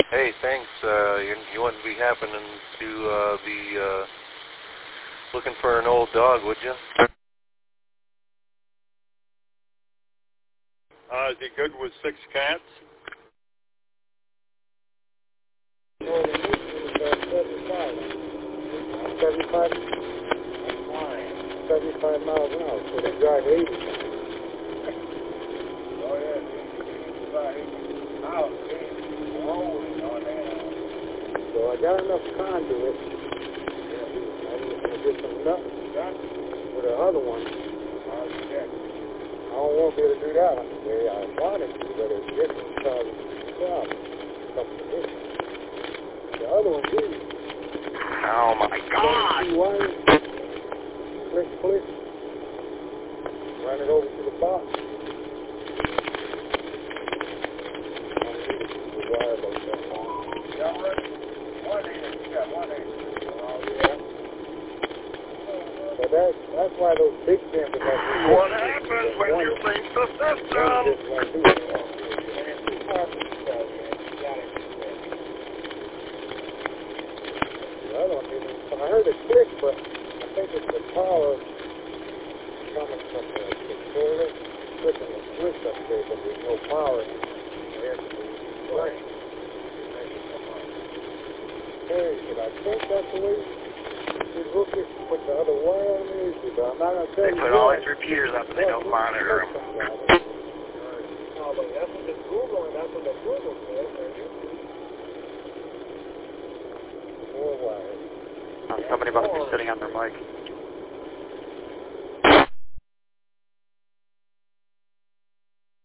Hey, thanks. You wouldn't be happening to be looking for an old dog, would you? Is he good with 6 cats? No, the mission is 75. 75? 75 miles an hour, so they drive 80. Oh, yeah. 85 miles. Rolling on that. So I got enough conduit. I'm just going to get some nuts for the other one. I don't want to be able to do that one today. I wanted to, but it's different because of the problem. The other one, too. Oh, my God! Click, click. Run it over to the box. The wire goes that long. Yeah, right. 1 inch. You got 1 inch. Oh, yeah. But that's why those big campers have to do. What happens when you link the system? I heard it click, but I think it's the power coming from the controller, clicking the switch up there, but there's no power in it. Right. Okay, but I think that's the way you hook it, put the other wire on there, but I'm not going to tell you. They put all these repeaters up and they don't monitor them. Oh, but that's what the Google, and that's what the Google says. More wires. Somebody must be sitting on their mic.